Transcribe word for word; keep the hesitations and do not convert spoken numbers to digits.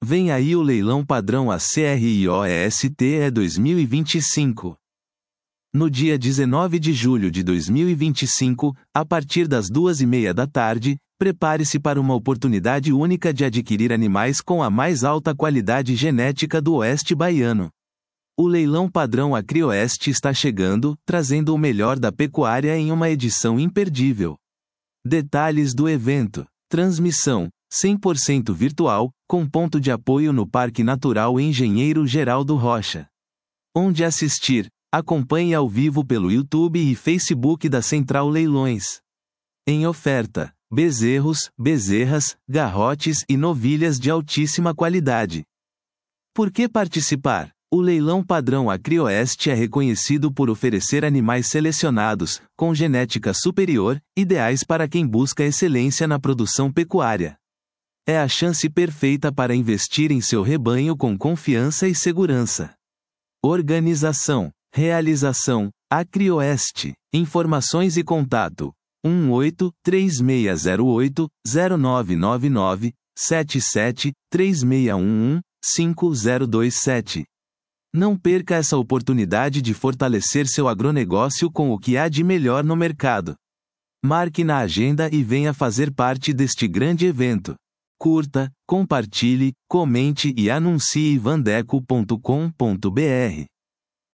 Vem aí o leilão padrão A C R I O E S T E dois mil e vinte e cinco. No dia dezenove de julho de dois mil e vinte e cinco, a partir das duas e meia da tarde, prepare-se para uma oportunidade única de adquirir animais com a mais alta qualidade genética do Oeste Baiano. O leilão padrão Acrioeste está chegando, trazendo o melhor da pecuária em uma edição imperdível. Detalhes do evento. Transmissão cem por cento virtual, com ponto de apoio no Parque Natural Engenheiro Geraldo Rocha. Onde assistir? Acompanhe ao vivo pelo YouTube e Facebook da Central Leilões. Em oferta: bezerros, bezerras, garrotes e novilhas de altíssima qualidade. Por que participar? O leilão padrão Acrioeste é reconhecido por oferecer animais selecionados, com genética superior, ideais para quem busca excelência na produção pecuária. É a chance perfeita para investir em seu rebanho com confiança e segurança. Organização, realização, Acrioeste. Informações e contato: um oito, três seis zero oito, zero nove nove nove, sete sete, três seis um um, cinco zero dois sete. Não perca essa oportunidade de fortalecer seu agronegócio com o que há de melhor no mercado. Marque na agenda e venha fazer parte deste grande evento. Curta, compartilhe, comente e anuncie vandeco ponto com ponto br.